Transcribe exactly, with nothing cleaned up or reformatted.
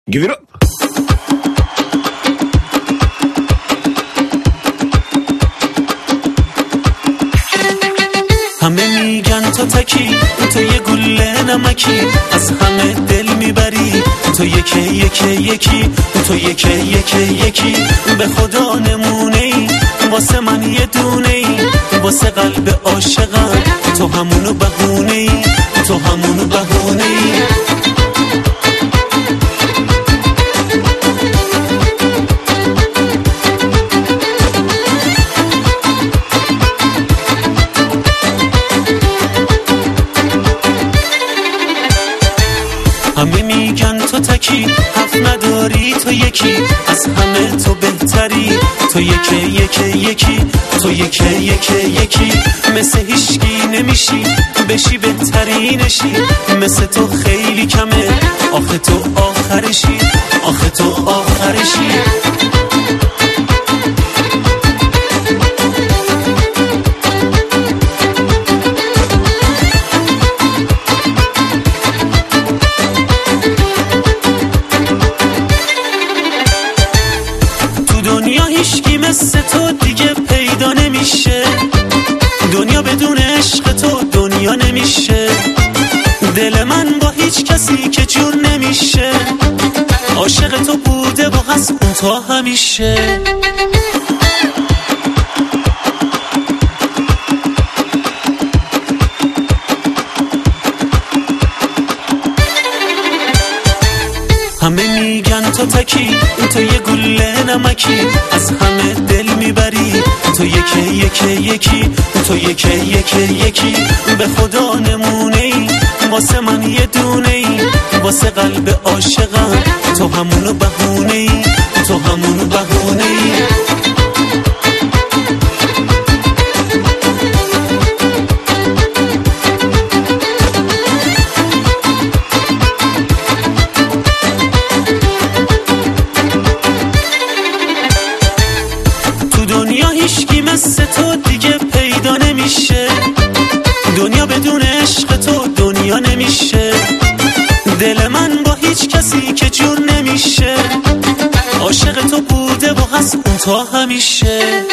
Give it up. همه میگن تو تکی، تو یه گله نمکی، از همه دل میبری، تو یکی یکی یکی، تو یکی یکی یکی، به خدا نمونه ای، واسه من یه دونه ای، واسه قلب عاشقم تو همونو بهونه ای، تو همونو بهونه ای. همه میگن تو تکی، حق نداری، تو یکی، از همه تو بهتری، تو یکی یکی یکی، تو یکی یکی یکی، مثل هیچکی نمیشی، بشی بهترینشی، مثل تو خیلی کمه، آخه تو آخرشی، آخه تو آخرشی. دنیا هیچکی مثل تو دیگه پیدا نمیشه، دنیا بدون عشق تو دنیا نمیشه، دل من با هیچ کسی که جور نمیشه، عاشق تو بوده و هست اون تا همیشه. همه میگن تو تکی، تو یه گله نمکی، از همه دل میبری، تو یکی یکی یکی، تو یکی یکی یکی، به خدا نمونه ای، واسه من یه دونه ای، واسه قلب عاشقم تو همونو بهونه ای، تو همونو بهونه ای. دنیا هیچکی مثل تو دیگه پیدا نمیشه، دنیا بدون عشق تو دنیا نمیشه، دل من با هیچ کسی که جور نمیشه، عاشق تو بوده و هست اون تا همیشه.